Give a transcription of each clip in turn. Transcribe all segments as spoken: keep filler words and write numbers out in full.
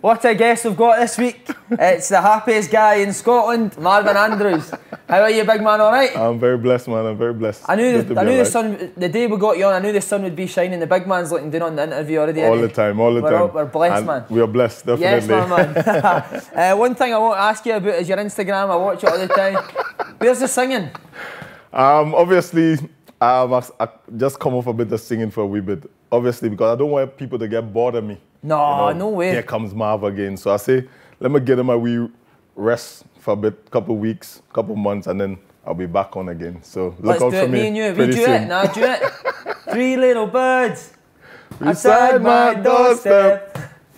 What a guest we've got this week. It's the happiest guy in Scotland, Marvin Andrews. How are you, big man? All right? I'm very blessed, man. I'm very blessed. I knew, the, I knew the sun, the day we got you on, I knew the sun would be shining. The big man's looking down on the interview already. All the time, all the we're time. All, we're blessed, and man. We are blessed, definitely. Yes, my man. uh, one thing I want to ask you about is your Instagram. I watch it all the time. Where's the singing? Um, obviously, um, I, I just come off a bit of singing for a wee bit. Obviously, because I don't want people to get bored of me. No, you know, no way. Here comes Marv again. So I say, let me get him a wee rest for a bit, couple weeks, couple months, and then I'll be back on again. So look Let's out do for it, me. me and you. pretty We do soon. it. Now do it. Three little birds Beside my doorstep,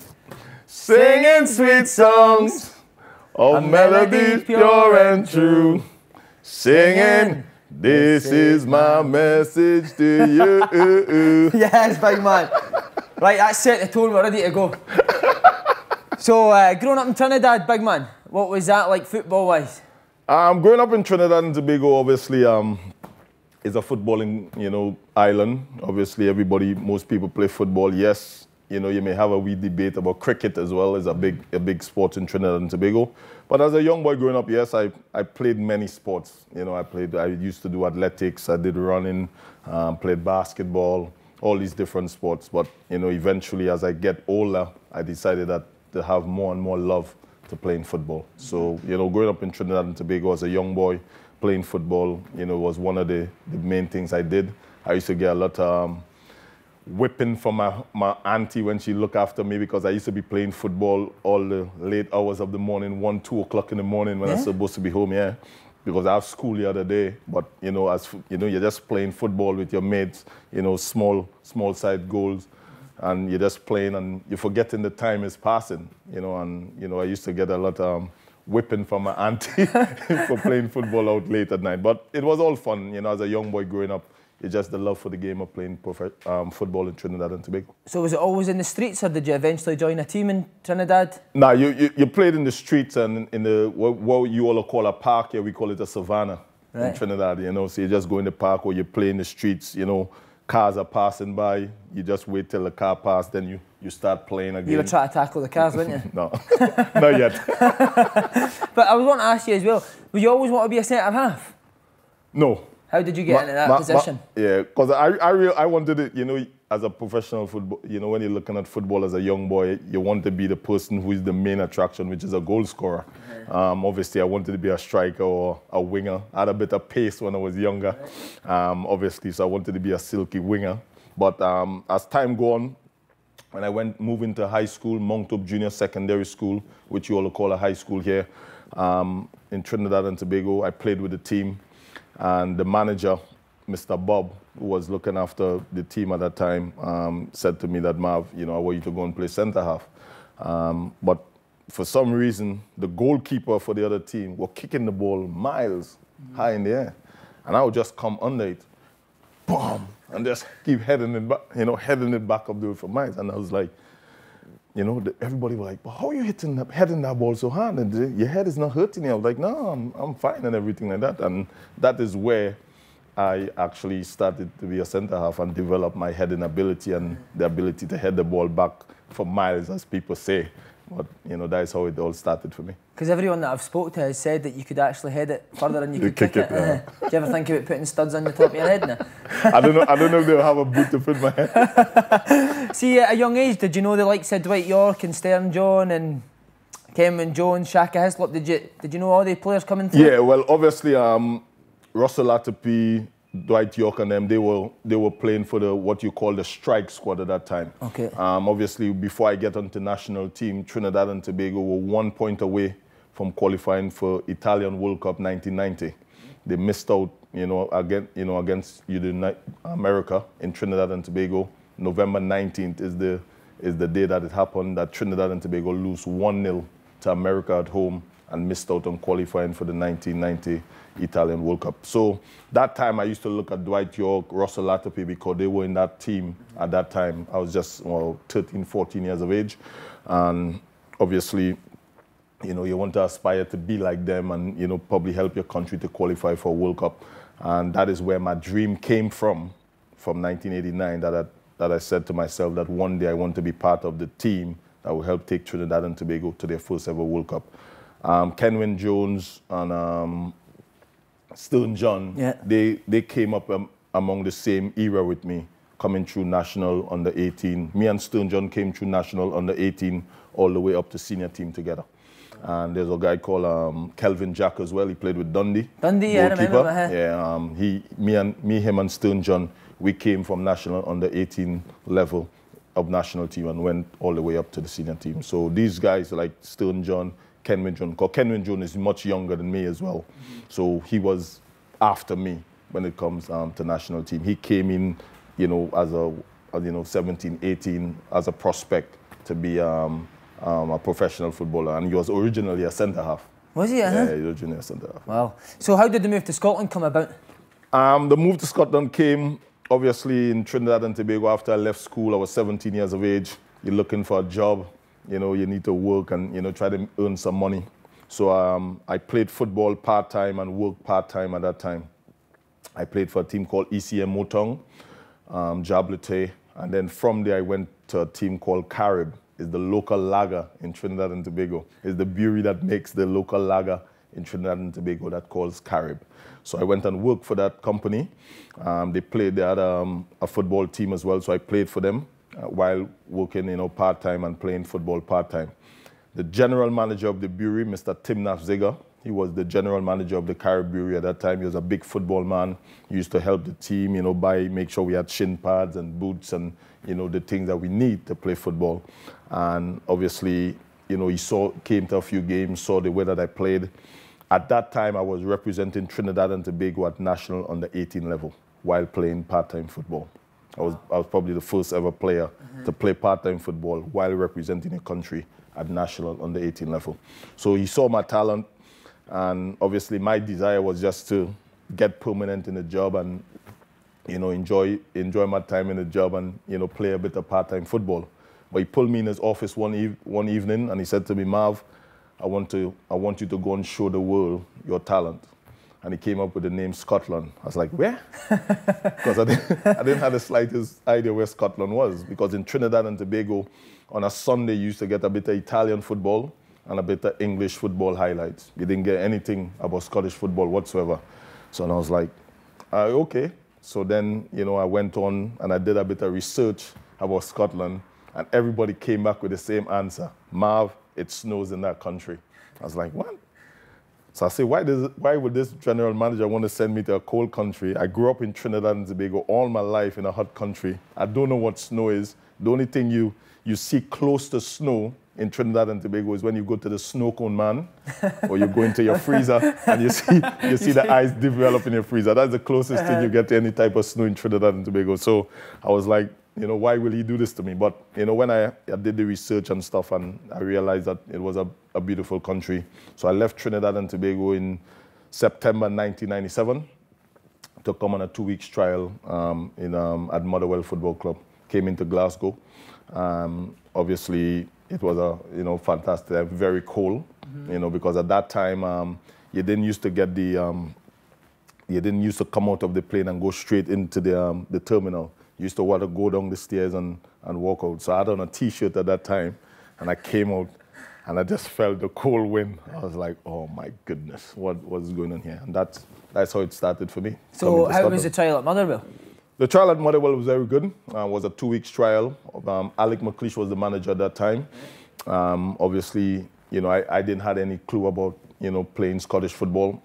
singing sweet songs, all melodies pure and true, singing. This is my message to you. Yes, big man. Right, that's set the tone. We're ready to go. So, uh, growing up in Trinidad, big man, what was that like football-wise? Um, growing up in Trinidad and Tobago, obviously, um, is a footballing, you know, island. Obviously, everybody, most people play football. Yes, you know, you may have a wee debate about cricket as well. It's a big, a big sport in Trinidad and Tobago. But as a young boy growing up, yes, I, I played many sports. You know, I played, I used to do athletics, I did running, um, played basketball, all these different sports. But, you know, eventually as I get older, I decided that to have more and more love to playing football. So, you know, growing up in Trinidad and Tobago as a young boy, playing football, you know, was one of the, the main things I did. I used to get a lot of um, whipping from my, my auntie when she looked after me because I used to be playing football all the late hours of the morning, one, two o'clock in the morning when yeah. I was supposed to be home, yeah. Because I have school the other day, but you know, as you know, you're just playing football with your mates, you know, small, small side goals, and you're just playing and you're forgetting the time is passing, you know, and you know, I used to get a lot of um, whipping from my auntie for playing football out late at night. But it was all fun, you know, as a young boy growing up. It's just the love for the game of playing um, football in Trinidad and Tobago. So was it always in the streets, or did you eventually join a team in Trinidad? No, you, you, you played in the streets and in the, what, what you all call a park here, we call it a savannah right. in Trinidad, you know. So you just go in the park or you play in the streets, you know, cars are passing by, you just wait till the car passes, then you, you start playing again. You were trying to tackle the cars, weren't you? No, not yet. But I was want to ask you as well, would you always want to be a centre-half? No. How did you get ma, into that ma, position? Ma, yeah, because I, I, real, I wanted it, you know, as a professional football, you know, when you're looking at football as a young boy, you want to be the person who is the main attraction, which is a goal scorer. Right. Um, obviously, I wanted to be a striker or a winger. I had a bit of pace when I was younger, right. um, obviously, so I wanted to be a silky winger. But um, as time go on, when I went moved into high school, Mount Hope Junior Secondary School, which you all call a high school here, um, in Trinidad and Tobago, I played with the team. And the manager, Mister Bob, who was looking after the team at that time, um, said to me that, Marv, you know, I want you to go and play centre-half. Um, but for some reason, the goalkeeper for the other team were kicking the ball miles mm-hmm. high in the air. And I would just come under it, boom, and just keep heading it back, you know, heading it back up there for miles. And I was like, you know, the, everybody was like, well, how are you hitting that, heading that ball so hard? And the, your head is not hurting you. I was like, no, I'm, I'm fine and everything like that. And that is where I actually started to be a centre-half and develop my heading ability and the ability to head the ball back for miles, as people say. But, you know, that is how it all started for me. Because everyone that I've spoke to has said that you could actually head it further and you could kick, kick it. it yeah. Do you ever think about putting studs on the top of your head now? I don't know. I don't know if they'll have a boot to fit my head. See, at a young age, did you know the likes of Dwight York and Stern John and Cameron Jones, Shaka Hislop? Did you did you know all the players coming through? Yeah, well, obviously, um, Russell Latapy, Dwight York and them, they were they were playing for the what you call the strike squad at that time. Okay. Um, obviously, before I get onto national team, Trinidad and Tobago were one point away from qualifying for Italian World Cup nineteen ninety. They missed out, you know, again, you know, against United America in Trinidad and Tobago. November nineteenth is the is the day that it happened. That Trinidad and Tobago lose one nil to America at home and missed out on qualifying for the nineteen ninety Italian World Cup. So that time I used to look at Dwight York, Russell Latapy, because they were in that team at that time. I was just well, thirteen, fourteen years of age. And obviously, you know, you want to aspire to be like them and, you know, probably help your country to qualify for a World Cup. And that is where my dream came from, from nineteen eighty-nine, that I, that I said to myself that one day I want to be part of the team that will help take Trinidad and Tobago to their first ever World Cup. Um, Kenwyne Jones and um, Stern John, yeah. they, they came up um, among the same era with me, coming through national under eighteen. Me and Stern John came through national under eighteen all the way up to senior team together. And there's a guy called um, Kelvin Jack as well. He played with Dundee. Dundee, yeah, I remember him. Yeah, um, he, me and me, him and Stern John, we came from national under eighteen level of national team and went all the way up to the senior team. So these guys like Stern John, Kenwyne John, because Kenwyne John is much younger than me as well. Mm-hmm. So he was after me when it comes um, to national team. He came in, you know, as a, as, you know, seventeen, eighteen, as a prospect to be um, um, a professional footballer. And he was originally a centre-half. Was he? Uh-huh. Yeah, he was originally a centre-half. Wow. So how did the move to Scotland come about? Um, the move to Scotland came, obviously, in Trinidad and Tobago. After I left school, I was seventeen years of age. You're looking for a job. You know, you need to work and, you know, try to earn some money. So um, I played football part-time and worked part-time at that time. I played for a team called E C M Motong, um, Jablete, and then from there I went to a team called Carib. It's the local lager in Trinidad and Tobago. It's the brewery that makes the local lager in Trinidad and Tobago that calls Carib. So I went and worked for that company. Um, they played, they had um, a football team as well, so I played for them uh, while working, you know, part-time and playing football part-time. The general manager of the brewery, Mister Timnath Ziga, he was the general manager of the Carib Brewery at that time. He was a big football man. He used to help the team, you know, buy, make sure we had shin pads and boots and, you know, the things that we need to play football. And obviously, you know, he saw, came to a few games, saw the way that I played. At that time, I was representing Trinidad and Tobago at national under eighteen level while playing part-time football. I was, I was probably the first ever player mm-hmm. to play part-time football while representing a country at national under eighteen level. So he saw my talent. And obviously my desire was just to get permanent in the job and, you know, enjoy enjoy my time in the job and, you know, play a bit of part-time football. But he pulled me in his office one, eve one evening and he said to me, Marv, I want, to, I want you to go and show the world your talent. And he came up with the name Scotland. I was like, where? Because I didn't, I didn't have the slightest idea where Scotland was. Because in Trinidad and Tobago, on a Sunday, you used to get a bit of Italian football and a bit of English football highlights. You didn't get anything about Scottish football whatsoever. So and I was like, uh, okay. So then, you know, I went on and I did a bit of research about Scotland and everybody came back with the same answer. Marv, it snows in that country. I was like, what? So I said, why, does it, why would this general manager want to send me to a cold country? I grew up in Trinidad and Tobago all my life in a hot country. I don't know what snow is. The only thing you, you see close to snow in Trinidad and Tobago is when you go to the snow cone man, or you go into your freezer and you see you see the ice develop in your freezer. That's the closest uh-huh. thing you get to any type of snow in Trinidad and Tobago. So I was like, you know, why will he do this to me? But, you know, when I, I did the research and stuff and I realized that it was a, a beautiful country. So I left Trinidad and Tobago in September nineteen ninety-seven to come on a two weeks trial um, in, um, at Motherwell Football Club. Came into Glasgow. Um, obviously, it was a, you know, fantastic, very cold, mm-hmm. you know, because at that time, um, you didn't used to get the, um, you didn't used to come out of the plane and go straight into the, um, the terminal. You used to want to go down the stairs and, and walk out. So I had on a T-shirt at that time, and I came out, and I just felt the cold wind. I was like, oh my goodness, what what's going on here? And that's, that's how it started for me. So how was the trial at Motherwell? The trial at Motherwell was very good. Uh, it was a two weeks trial. Um, Alec McLeish was the manager at that time. Um, obviously, you know, I, I didn't have any clue about, you know, playing Scottish football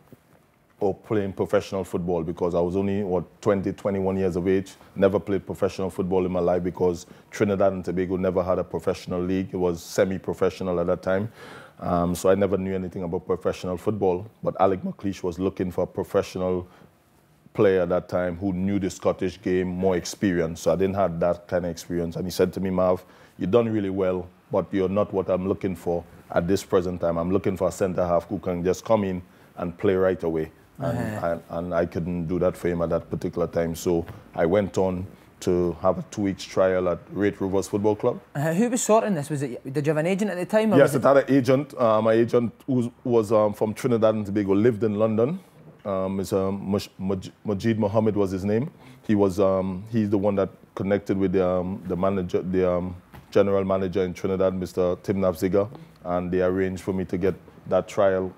or playing professional football because I was only, what, twenty, twenty-one years of age. Never played professional football in my life because Trinidad and Tobago never had a professional league. It was semi-professional at that time. Um, so I never knew anything about professional football. But Alec McLeish was looking for a professional player at that time who knew the Scottish game, more experience. So I didn't have that kind of experience. And he said to me, Marv, you've done really well, but you're not what I'm looking for at this present time. I'm looking for a centre-half who can just come in and play right away. And, uh-huh. and, and I couldn't do that for him at that particular time. So I went on to have a two weeks trial at Great Rovers Football Club. Uh, who was sorting this? Was it? Did you have an agent at the time? Or yes, was it had an agent. Uh, my agent who was um, from Trinidad and Tobago, lived in London. Um, it's, um, Majid Mohammed was his name. He was um, he's the one that connected with the, um, the manager, the um, general manager in Trinidad, Mister Tim Nafziger, and they arranged for me to get that trial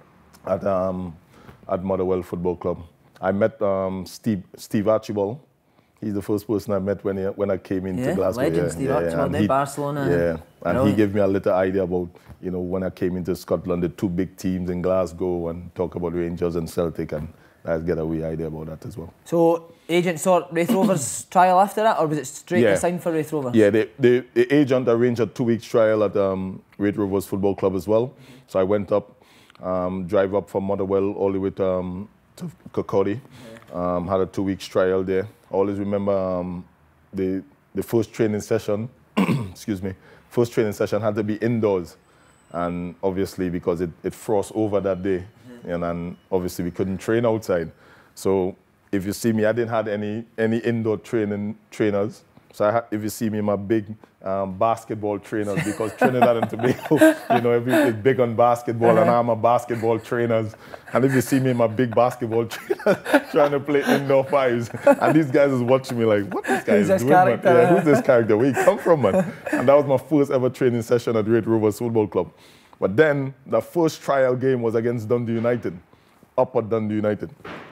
at um, at Motherwell Football Club. I met um, Steve Steve Archibald. He's the first person I met when he, when I came into yeah, Glasgow. Legend, yeah, Steve yeah, Archibald, yeah. in He, Barcelona. Yeah, and Brilliant. he gave me a little idea about, you know, when I came into Scotland, the two big teams in Glasgow, and talk about Rangers and Celtic, and I get a wee idea about that as well. So, agent sought Wraith Rovers trial after that, or was it straight Yeah. to sign for Wraith Rovers? Yeah, the, the, the agent arranged a two weeks trial at um, Wraith Rovers Football Club as well. So I went up, um, drive up from Motherwell all the way to, um, to Kirkcaldy, yeah. um, had a two weeks trial there. I always remember um, the the first training session, excuse me, first training session had to be indoors, and obviously because it, it frost over that day, mm-hmm. and, and obviously we couldn't train outside. So if you see me, I didn't have any any indoor training trainers. So I ha if you see me, my big um, basketball trainers, because Trinidad and Tobago, you know, everything's big on basketball, uh-huh. and I'm a basketball trainers. And if you see me, my big basketball trainers trying to play indoor fives, and these guys is watching me like, what this guy who's is this doing, man? character? Yeah, who's this character? Where he come from, man? And that was my first ever training session at Wraith Rovers Football Club. But then the first trial game was against Dundee United, up at Dundee United.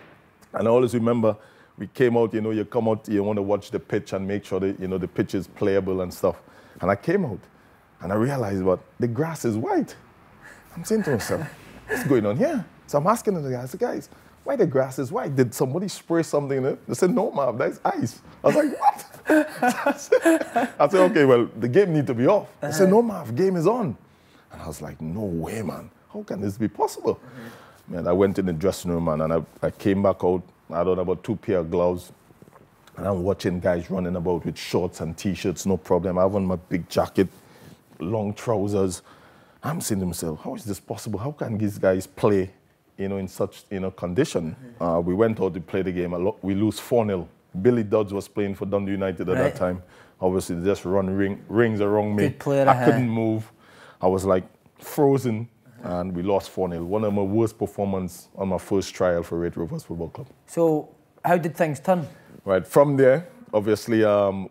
And I always remember, we came out, you know, you come out, you want to watch the pitch and make sure that, you know, the pitch is playable and stuff. And I came out and I realized, what, the grass is white. I'm saying to myself, what's going on here? So I'm asking the guys, guys, why the grass is white? Did somebody spray something in it? They said, no, Marv, that's ice. I was like, what? I, said, I said, okay, well, the game needs to be off. They said, no, Marv, game is on. And I was like, no way, man. How can this be possible? Mm-hmm. Man, I went in the dressing room, man, and I, I came back out. I had on about two pair of gloves, and I'm watching guys running about with shorts and T-shirts, no problem. I have on my big jacket, long trousers. I'm saying to myself, how is this possible? How can these guys play, you know, in such, you know, condition? Mm-hmm. uh, we went out to play the game. A lot, we lose four nil. Billy Dodds was playing for Dundee United at right. that time. Obviously, they just run ring, rings around me. Good player, I uh-huh. couldn't move. I was like frozen. And we lost four nil. One of my worst performances on my first trial for Wraith Rovers Football Club. So, how did things turn? Right, from there, obviously, um,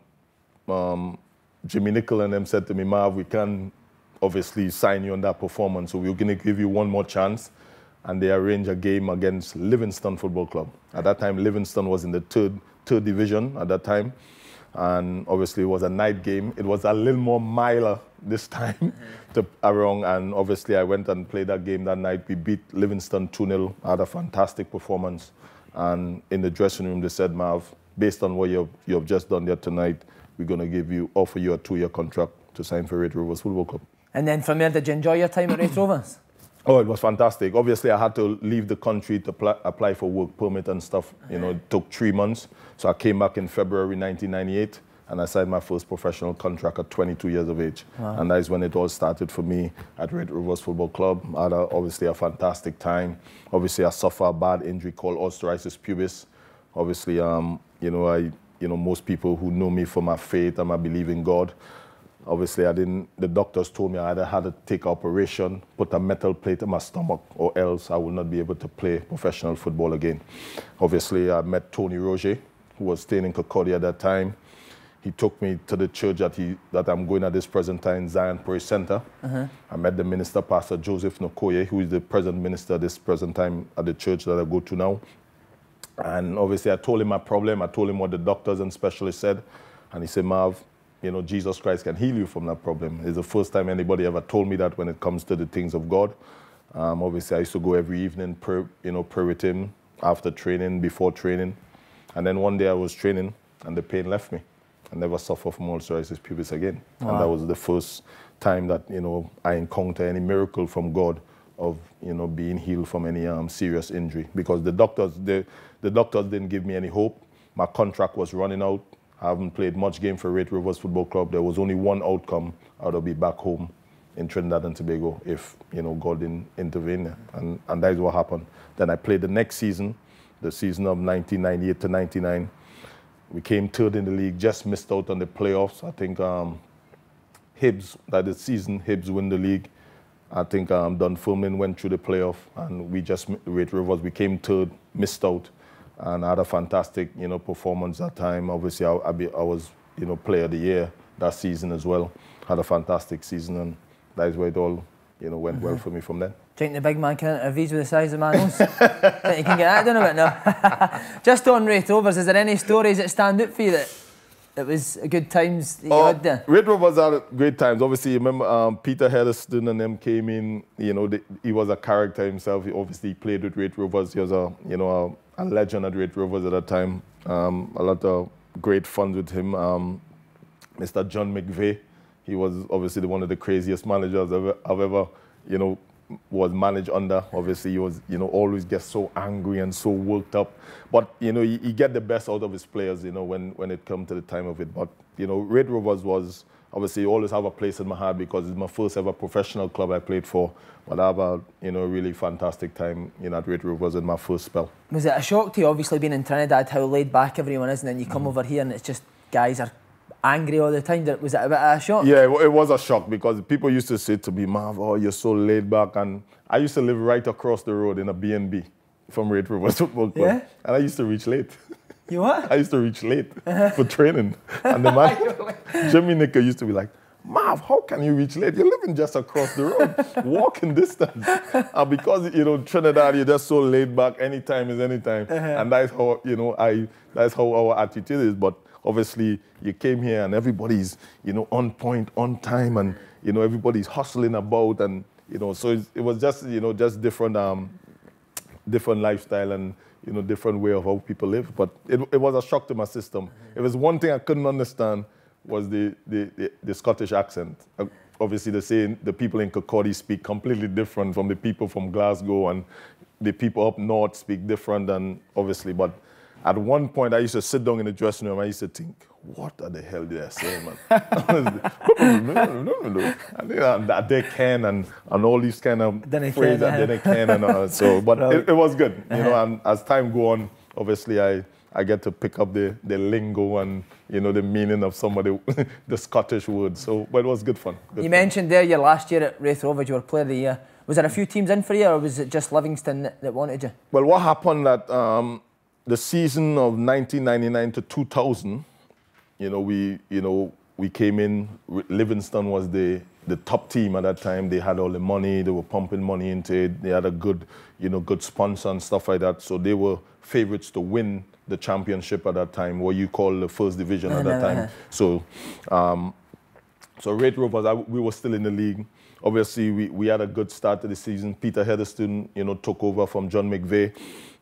um, Jimmy Nicol and them said to me, Marv, we can obviously sign you on that performance, so we're going to give you one more chance. And they arranged a game against Livingston Football Club. At that time, Livingston was in the third, third division at that time. And obviously, it was a night game. It was a little more miler this time mm-hmm. to around, and obviously I went and played that game that night. We beat Livingston two nil, had a fantastic performance, and in the dressing room they said, Marv, based on what you've, you've just done there tonight, we're going to give you, offer you a two-year contract to sign for Wraith Rovers Football Club. And then from there, did you enjoy your time at Wraith Rovers? Oh, it was fantastic. Obviously I had to leave the country to apply, apply for work permit and stuff. You know, it took three months. So I came back in February nineteen ninety-eight. And I signed my first professional contract at twenty-two years of age. Wow. And that is when it all started for me at Wraith Rovers Football Club. I had a, obviously a fantastic time. Obviously, I suffered a bad injury called osteoarthritis pubis. Obviously, um, you know, I, you know, most people who know me for my faith and my belief in God, obviously, I didn't, the doctors told me I either had to take an operation, put a metal plate in my stomach, or else I would not be able to play professional football again. Obviously, I met Tony Roger, who was staying in Kirkcaldy at that time. He took me to the church that, he, that I'm going at this present time, Zion Praise Center. Uh-huh. I met the minister, Pastor Joseph Nokoye, who is the present minister at this present time at the church that I go to now. And obviously I told him my problem. I told him what the doctors and specialists said. And he said, Marv, you know, Jesus Christ can heal you from that problem. It's the first time anybody ever told me that when it comes to the things of God. Um, obviously I used to go every evening, pray, you know, pray with him after training, before training. And then one day I was training and the pain left me. I never suffered from ulcerative pubis again. Wow. And that was the first time that, you know, I encountered any miracle from God of, you know, being healed from any um, serious injury. Because the doctors, the, the doctors didn't give me any hope. My contract was running out. I haven't played much game for Wraith Rovers Football Club. There was only one outcome. I would be back home in Trinidad and Tobago if, you know, God didn't intervene there. And, and that is what happened. Then I played the next season, the season of nineteen ninety-eight to ninety-nine. We came third in the league, just missed out on the playoffs. I think um, Hibs, that is season, Hibs win the league. I think um, Dunfermline went through the playoff, and we just, Wraith Rovers, we came third, missed out, and I had a fantastic, you know, performance that time. Obviously, I, I, be, I was, you know, player of the year, that season as well. Had a fantastic season, and that is where it all, you know, went mm-hmm. well for me from then. Do you think the big man can interview with the size of Manos? Do you think you can get that done a bit now? Just on Raith Rovers, is there any stories that stand out for you that it was good times that you uh, had there? Raith Rovers had great times. Obviously, you remember um, Peter Hetherston and them came in. You know, they, he was a character himself. He obviously played with Raith Rovers. He was a, you know, a, a legend at Raith Rovers at that time. Um, a lot of great fun with him. Um, Mister John McVeigh, he was obviously the, one of the craziest managers I've ever, I've ever, you know, was managed under. Obviously, he was, you know, always gets so angry and so worked up. But, you know, he, he get the best out of his players, you know, when, when it comes to the time of it. But, you know, Raith Rovers was, obviously, always have a place in my heart because it's my first ever professional club I played for. But I have a, you know, really fantastic time, you know, at Raith Rovers in my first spell. Was it a shock to you, obviously, being in Trinidad, how laid back everyone is, and then you come mm-hmm. over here and it's just guys are angry all the time? Was it a bit of a shock? Yeah, it was a shock because people used to say to me, Marv, oh, you're so laid back. And I used to live right across the road in a B and B from Raith Rovers Football Club. Yeah? And I used to reach late. You what? I used to reach late for training. And the man, Jimmy Nicker used to be like, Marv, how can you reach late? You're living just across the road, walking distance. And because, you know, Trinidad, you're just so laid back, anytime is anytime. Uh-huh. And that's how, you know, I, that's how our attitude is. But obviously, you came here and everybody's, you know, on point, on time, and, you know, everybody's hustling about, and, you know, so it, it was just, you know, just different, um, different lifestyle and, you know, different way of how people live. But it, it was a shock to my system. Mm-hmm. It was one thing I couldn't understand was the, the, the, the Scottish accent. Uh, obviously, the saying the people in Kirkcaldy speak completely different from the people from Glasgow, and the people up north speak different, and obviously, but at one point, I used to sit down in the dressing room. I used to think, what the hell did I say, man? and that they can, and, and all these kind of phrases that they can. And uh, so, but it, it was good, you know. And as time go on, obviously, I, I get to pick up the, the lingo and, you know, the meaning of some of the, the Scottish words. So, but it was good fun. Good you fun. mentioned there your last year at Raith Rovers, you were Player of the Year. Was there a few teams in for you, or was it just Livingston that, that wanted you? Well, what happened that um, the season of nineteen ninety-nine to two thousand, you know, we, you know, we came in. Livingston was the the top team at that time. They had all the money. They were pumping money into it. They had a good, you know, good sponsor and stuff like that. So they were favourites to win the championship at that time, what you call the first division at that time. So, um, so Raith Rovers, I, we were still in the league. Obviously, we, we had a good start to the season. Peter Hetherston, you know, took over from John McVeigh.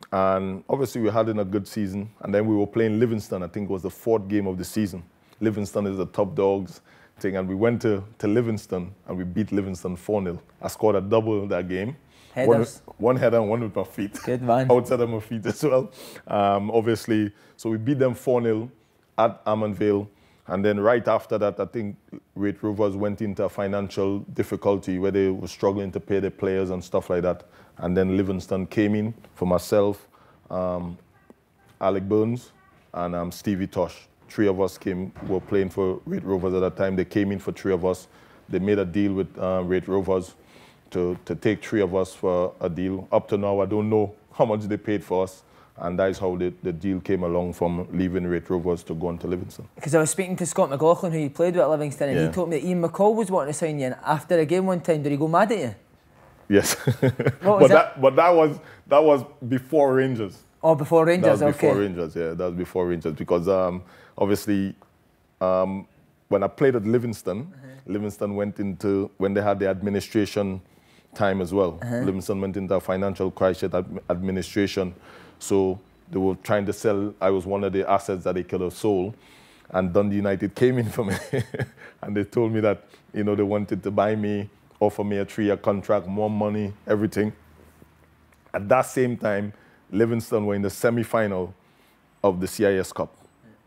And obviously, we had in a good season. And then we were playing Livingston. I think it was the fourth game of the season. Livingston is the top dogs thing. And we went to, to Livingston, and we beat Livingston four nil. I scored a double that game. One, one header and one with my feet. Good man. Outside of my feet as well. Um, obviously, so we beat them four nil at Armanville. And then right after that, I think Raith Rovers went into a financial difficulty where they were struggling to pay their players and stuff like that. And then Livingston came in for myself, um, Alec Burns, and um, Stevie Tosh. Three of us came, were playing for Raith Rovers at that time. They came in for three of us. They made a deal with uh, Raith Rovers to, to take three of us for a deal. Up to now, I don't know how much they paid for us. And that is how the, the deal came along from leaving Raith Rovers to going to Livingston. Because I was speaking to Scott McLaughlin, who you played with at Livingston, and yeah. he told me that Ian McCall was wanting to sign you. And after a game one time, did he go mad at you? Yes. What was but that? that? But that was that was before Rangers. Oh, before Rangers. That was before okay. Rangers. Yeah, that was before Rangers because um, obviously um, when I played at Livingston, uh-huh. Livingston went into when they had the administration time as well. Uh-huh. Livingston went into a financial crisis ad- administration. So they were trying to sell. I was one of the assets that they could have sold. And Dundee United came in for me. And they told me that, you know, they wanted to buy me, offer me a three-year contract, more money, everything. At that same time, Livingston were in the semi-final of the C I S Cup.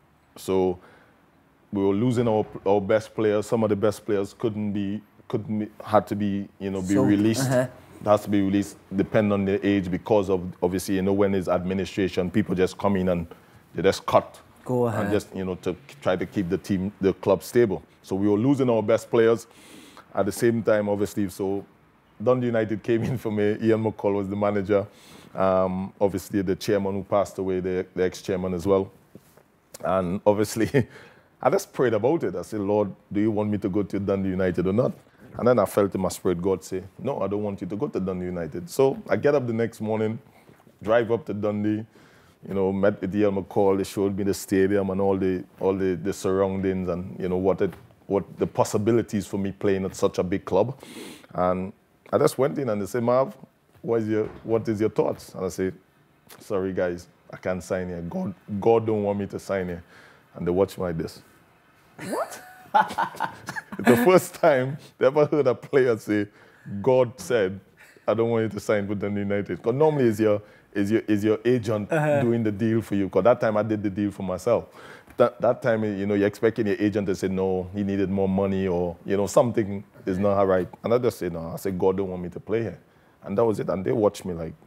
So we were losing our, our best players. Some of the best players couldn't be, couldn't be, had to be, you know, be so, released. Uh-huh. Has to be released, depending on their age, because of obviously, you know, when it's administration, people just come in and they just cut. Go ahead. And just, you know, to try to keep the team, the club stable. So we were losing our best players at the same time, obviously. So Dundee United came in for me. Ian McCall was the manager. Um, obviously, the chairman who passed away, the, the ex-chairman as well. And obviously, I just prayed about it. I said, Lord, do you want me to go to Dundee United or not? And then I felt in my spirit, God say, no, I don't want you to go to Dundee United. So I get up the next morning, drive up to Dundee, you know, met with Ian McCall. They showed me the stadium and all the all the, the surroundings and, you know, what it what the possibilities for me playing at such a big club. And I just went in and they said, Marv, what is your what is your thoughts? And I said, sorry guys, I can't sign here. God God don't want me to sign here. And they watched me like this. What? It's the first time they ever heard a player say, God said, I don't want you to sign with Dundee United. Because normally it's your, is your, is your agent uh-huh. doing the deal for you. Because that time I did the deal for myself. That, that time, you know, you're expecting your agent to say, no, he needed more money or, you know, something is not right. And I just said, no, I said, God don't want me to play here. And that was it. And they watched me like,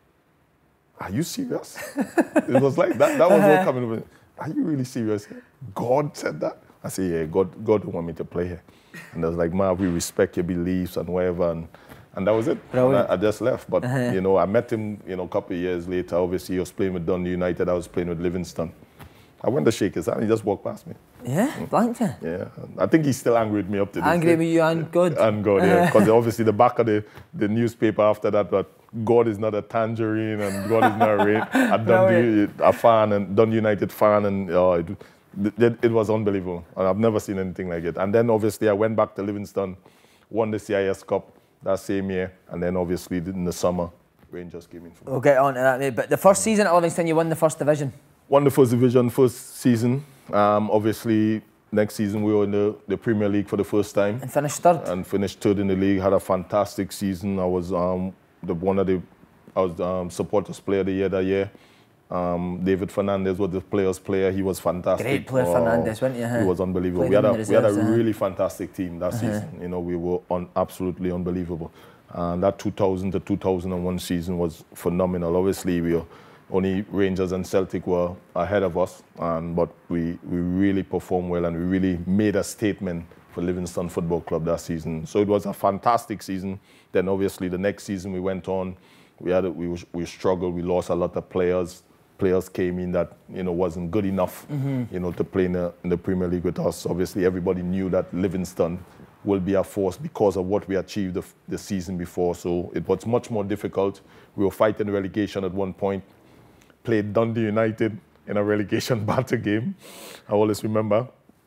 are you serious? It was like that. That was uh-huh. what coming over. Are you really serious? God said that? I said, yeah, God, God don't want me to play here. And I was like, man, we respect your beliefs and whatever. And, and that was it. And I, I just left. But, uh-huh. you know, I met him, you know, a couple of years later. Obviously, he was playing with Dundee United. I was playing with Livingston. I went to shake his hand. He just walked past me. Yeah, mm. blanked you. Yeah. I think he's still angry with me up to this Angry day. with you and God. And God, yeah. Because obviously the back of the, the newspaper after that, but God is not a tangerine and God is not a rain. I've done a fan and Dundee United fan and uh, it, it, it was unbelievable. And I've never seen anything like it. And then obviously I went back to Livingston, won the C I S Cup that same year. And then obviously in the summer, Rangers came in. We'll get on to that, mate. But the first season at Livingston, you won the first division. Won the first division, first season. Um, obviously, next season we were in the, the Premier League for the first time. And finished third. And finished third in the league. Had a fantastic season. I was um, the one of the I was um, supporters player of the year that year. Um, David Fernandez was the players' player. He was fantastic. Great player, uh, Fernandez, wasn't he? Uh-huh. He was unbelievable. Played we had a reserves, we had a uh-huh. really fantastic team that uh-huh. season. You know, we were un absolutely unbelievable. And that two thousand to two thousand one season was phenomenal. Obviously, we were only Rangers and Celtic were ahead of us, and but we we really performed well and we really made a statement for Livingston Football Club that season. So it was a fantastic season. Then obviously the next season we went on. We had we we struggled. We lost a lot of players. Players came in that you know wasn't good enough, mm-hmm. you know, to play in the, in the Premier League with us. Obviously, everybody knew that Livingston will be a force because of what we achieved the, the season before. So it was much more difficult. We were fighting relegation at one point. Played Dundee United in a relegation battle game. I always remember.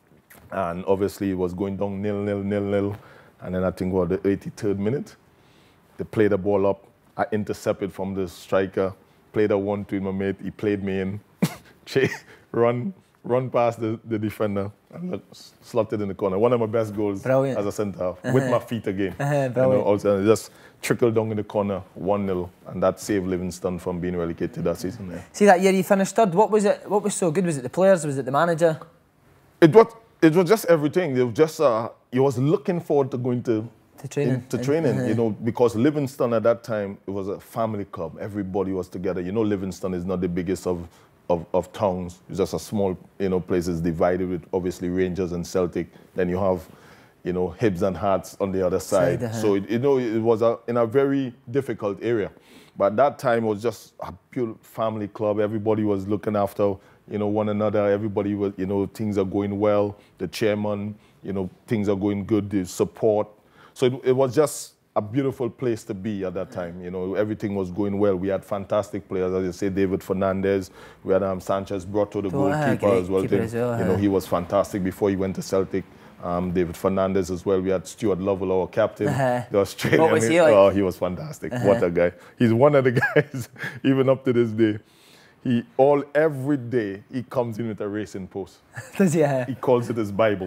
And obviously, it was going down nil nil nil nil. And then I think about the eighty-third minute, they played the ball up. I intercepted from the striker, played a one to my mate, he played me in, run run past the, the defender and slotted in the corner. One of my best goals Brilliant. as a centre-half, uh-huh. with my feet again. Uh-huh, you know, also just trickled down in the corner, one nil, and that saved Livingston from being relegated that season. Yeah. See, that year you finished third, what was it? What was so good? Was it the players? Was it the manager? It was, it was just everything. It was just, uh, he was looking forward to going to To training. In, to training, uh-huh. you know, because Livingston at that time, it was a family club. Everybody was together. You know, Livingston is not the biggest of, of, of towns. It's just a small, you know, place. It's divided with, obviously, Rangers and Celtic. Then you have, you know, Hibs and Hearts on the other side. side uh-huh. So, it, you know, it was a, in a very difficult area. But at that time, it was just a pure family club. Everybody was looking after, you know, one another. Everybody was, you know, things are going well. The chairman, you know, things are going good. The support. So it, it was just a beautiful place to be at that time. You know, everything was going well. We had fantastic players, as you say, David Fernandez. We had um, Sanchez Brotto, the oh, goalkeeper uh, as well. As well you know, he was fantastic before he went to Celtic. Um, David Fernandez as well. We had Stuart Lovell, our captain, uh-huh. the Australian. What was he like? Oh, he was fantastic. Uh-huh. What a guy! He's one of the guys, even up to this day. He all every day he comes in with a racing post. Does he? Yeah. He calls it his Bible.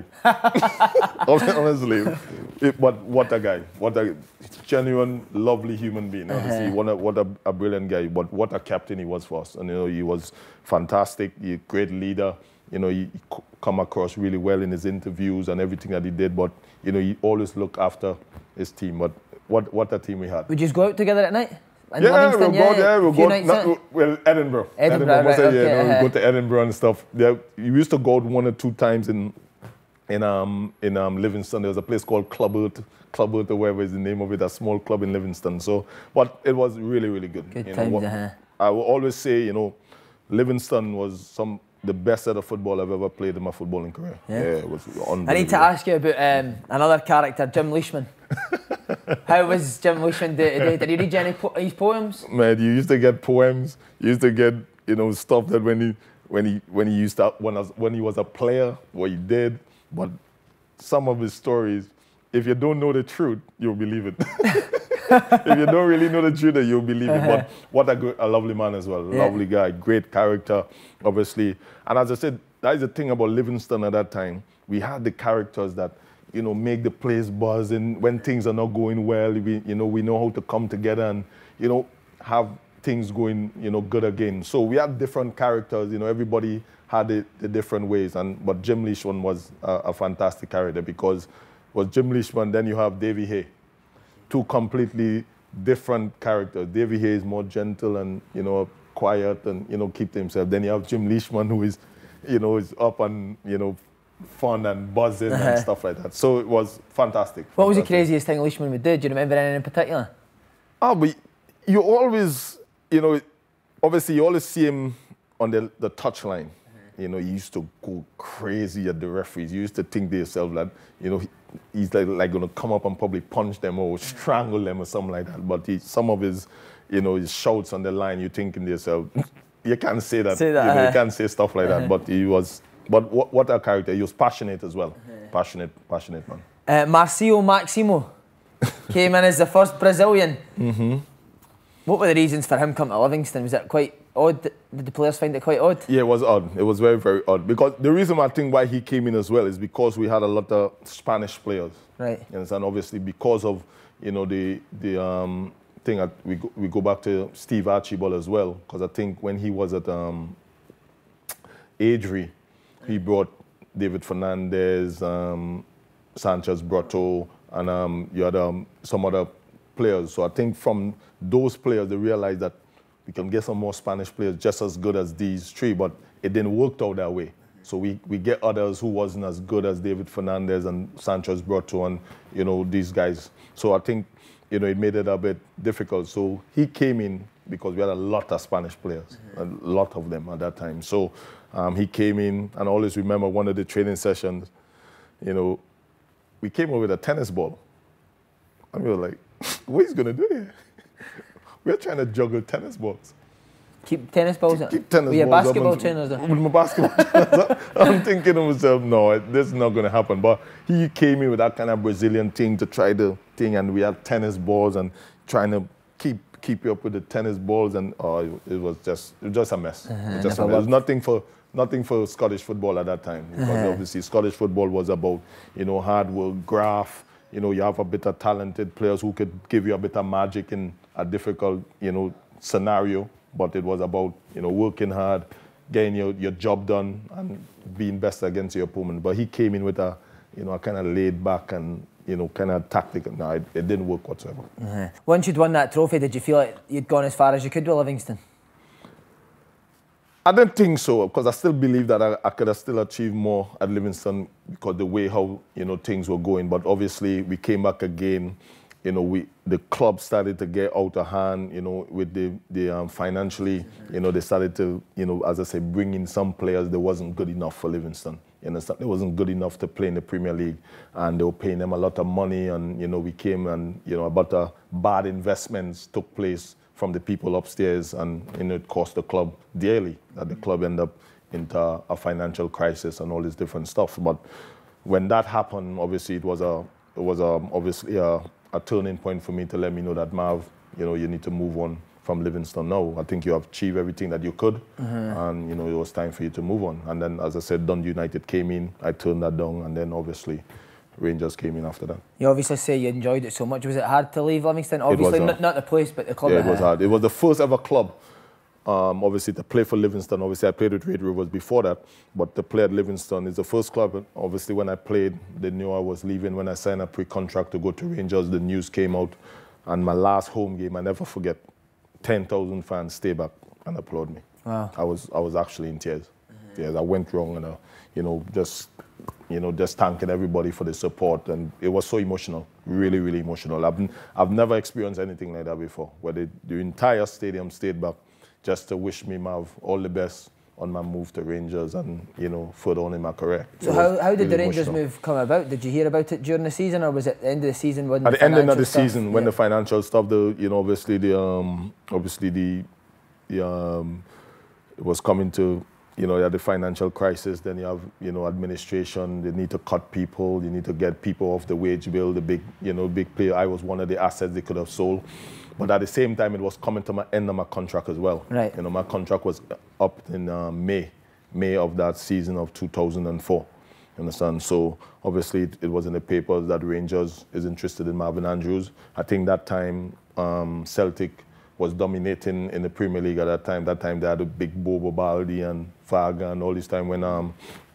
Honestly, it, but what a guy! What a genuine, lovely human being. Honestly, uh-huh. what a what a, a brilliant guy. But what a captain he was for us. And you know, he was fantastic. He a great leader. You know, he, he come across really well in his interviews and everything that he did. But you know, he always looked after his team. But what what a team we had. Would you just go out together at night? In yeah, we'll yeah, go there. We'll go. Not, well, Edinburgh. Edinburgh, Edinburgh right, say, okay, yeah, no, uh-huh. we go to Edinburgh and stuff. There, you used to go out one or two times in, in um in um Livingston. There was a place called Clubbert, Clubbert or whatever is the name of it, a small club in Livingston. So, but it was really, really good. Good you times, know, what, uh-huh. I will always say, you know, Livingston was some the best set of football I've ever played in my footballing career. Yeah, yeah it was unbelievable. I need to ask you about um, another character, Jim Leishman. How was Jim Leishman? Did, did he read you any po his poems? Man, you used to get poems. You used to get, you know, stuff that when he when he when he used to when I was, when he was a player, what he did. But some of his stories, if you don't know the truth, you'll believe it. If you don't really know the truth, you'll believe it. But what a good, a lovely man as well. Yeah. Lovely guy, great character, obviously. And as I said, that is the thing about Livingston at that time. We had the characters that, you know, make the place buzz, and when things are not going well, we, you know, we know how to come together and, you know, have things going, you know, good again. So we had different characters, you know, everybody had it the different ways. And but Jim Leishman was a, a fantastic character, because was Jim Leishman, then you have Davy Hay. Two completely different characters. Davy Hay is more gentle and, you know, quiet and, you know, keep to himself. Then you have Jim Leishman, who is, you know, is up and, you know, fun and buzzing uh-huh. and stuff like that. So it was fantastic. What fantastic. was the craziest thing Leishman would do? Do you remember anything in particular? Oh, but you always, you know, obviously you always see him on the, the touchline. Uh-huh. You know, he used to go crazy at the referees. You used to think to yourself that, you know, he, he's like, like going to come up and probably punch them or strangle them or something like that. But he, some of his, you know, his shouts on the line, you're thinking to yourself, you can't say that. Say that you, know, uh-huh. you can't say stuff like uh-huh. that. But he was, but what, what a character. He was passionate as well. Uh-huh. Passionate, passionate man. Uh, Marcio Maximo came in as the first Brazilian. Mm-hmm. What were the reasons for him coming to Livingston? Was it quite odd? Did the players find it quite odd? Yeah, it was odd. It was very, very odd. Because the reason I think why he came in as well is because we had a lot of Spanish players. Right. You understand? Obviously, because of, you know, the the um, thing that we go, we go back to Steve Archibald as well. Because I think when he was at um, Adri, he brought David Fernandez, um, Sanchez Brotto, and um, you had um, some other players. So I think from those players, they realized that we can get some more Spanish players just as good as these three, but it didn't work out that way. So we, we get others who wasn't as good as David Fernandez and Sanchez Brotto and, you know, these guys. So I think, you know, it made it a bit difficult. So he came in because we had a lot of Spanish players, mm-hmm. a lot of them at that time. So um, he came in, and I always remember one of the training sessions, you know, we came over with a tennis ball. And we were like, what is he going to do here? We're trying to juggle tennis balls. Keep tennis balls Keep, keep tennis Were you balls basketball up trainers? With my basketball trainers. I'm thinking to myself, no, this is not going to happen. But he came in with that kind of Brazilian thing to try the thing, and we had tennis balls and trying to keep keep you up with the tennis balls, and oh, it, it was just it was just a mess. Uh-huh, it was just a mess. There was nothing for nothing for Scottish football at that time, because uh-huh. obviously Scottish football was about, you know, hard work, graft. You know, you have a bit of talented players who could give you a bit of magic in a difficult, you know, scenario. But it was about, you know, working hard, getting your, your job done, and being best against your opponent. But he came in with a, you know, a kind of laid back and, you know, kind of tactical. No, it, it didn't work whatsoever. Uh-huh. Once you'd won that trophy, did you feel like you'd gone as far as you could with Livingston? I don't think so, because I still believe that I, I could have still achieved more at Livingston because the way how, you know, things were going. But obviously we came back again. You know, we the club started to get out of hand. You know, with the the um, financially, you know, they started to, you know, as I say, bring in some players that wasn't good enough for Livingston. You understand? It wasn't good enough to play in the Premier League, and they were paying them a lot of money. And you know, we came and, you know, about a bad investments took place from the people upstairs, and, you know, it cost the club dearly. That the club ended up into a financial crisis and all this different stuff. But when that happened, obviously it was a it was a, obviously a, a turning point for me to let me know that, Marv, you know, you need to move on from Livingston now. I think you have achieved everything that you could, mm-hmm. and, you know, it was time for you to move on. And then, as I said, Dundee United came in. I turned that down, and then obviously Rangers came in after that. You obviously say you enjoyed it so much. Was it hard to leave Livingston? Obviously, not, not the place, but the club. Yeah, it was hard. It was the first ever club, um, obviously, to play for Livingston. Obviously, I played with Red Rovers before that, but to play at Livingston is the first club. Obviously, when I played, they knew I was leaving. When I signed a pre-contract to go to Rangers, the news came out. And my last home game, I never forget, ten thousand fans stayed back and applauded me. Wow. I was, I was actually in tears. Mm-hmm. Yes, I went wrong, and, uh, you know, just... you know, just thanking everybody for the support, and it was so emotional, really, really emotional. I've, I've never experienced anything like that before, where the, the entire stadium stayed back just to wish me, Marv, all the best, on my move to Rangers and, you know, further on in my career. So how, how did really the Rangers emotional. move come about? Did you hear about it during the season, or was it the end of the season when At the the end of the stuff, season, when yeah. the financial stuff, the you know, obviously the um, obviously the the um, it was coming to, you know, you had the financial crisis. Then you have, you know, administration. They need to cut people. You need to get people off the wage bill. The big, you know, big player. I was one of the assets they could have sold. But at the same time, it was coming to my end of my contract as well. Right. You know, my contract was up in uh, May, May of that season of two thousand four. You understand? So obviously, it, it was in the papers that Rangers is interested in Marvin Andrews. I think that time um, Celtic was dominating in the Premier League at that time. That time they had a big Bobo Baldi and Farga and all this time when um,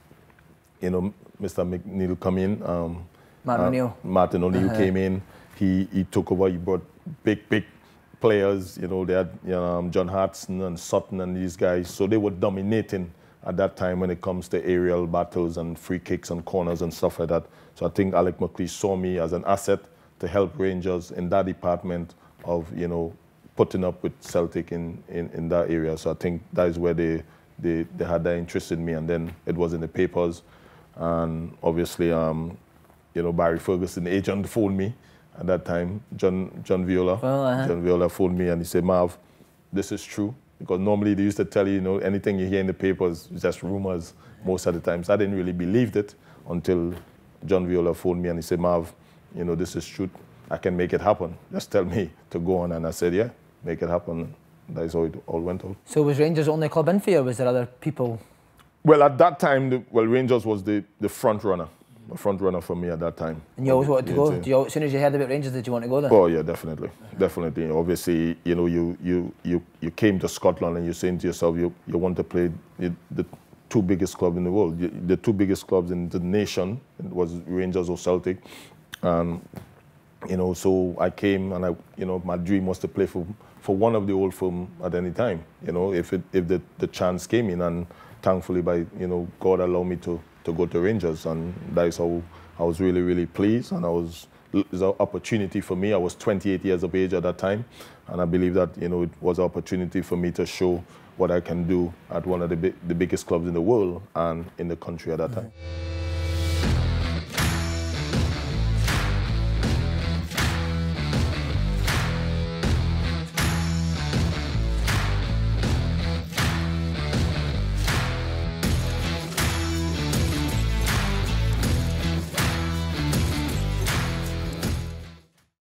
you know, Mister McNeil come in. Um, Martin uh, O'Neill. Martin O'Neill Uh-huh. came in. He he took over. He brought big big players. You know, they had, you know, um, John Hartson and Sutton and these guys. So they were dominating at that time when it comes to aerial battles and free kicks and corners and stuff like that. So I think Alec McLeish saw me as an asset to help Rangers in that department of, you know, putting up with Celtic in, in, in that area. So I think that is where they, they, they had that interest in me. And then it was in the papers. And obviously, um, you know, Barry Ferguson, the agent, phoned me at that time, John, John Viola. Well, uh-huh. John Viola phoned me and he said, Marv, this is true. Because normally they used to tell you, you know, anything you hear in the papers is just rumors most of the time. So I didn't really believe it until John Viola phoned me and he said, Marv, you know, this is true. I can make it happen. Just tell me to go on. And I said, yeah, make it happen. That is how it all went out. So was Rangers the only club in for you, or was there other people? Well, at that time, the, well, Rangers was the, the front runner. The front runner for me at that time. And you always wanted to Yeah, go? yeah. Do you, as soon as you heard about Rangers, did you want to go there? Oh yeah, definitely, definitely. Obviously, you know, you you you you came to Scotland and you're saying to yourself, you you want to play the, the two biggest clubs in the world. The two biggest clubs in the nation was Rangers or Celtic, and you know, so I came and I, you know, my dream was to play for for one of the old firm at any time. You know, if it if the the chance came in, and thankfully, by you know, God allowed me to. to go to Rangers, and that is how I was really, really pleased, and I was, it was an opportunity for me. I was twenty-eight years of age at that time, and I believe that, you know, it was an opportunity for me to show what I can do at one of the, bi the biggest clubs in the world and in the country at that time.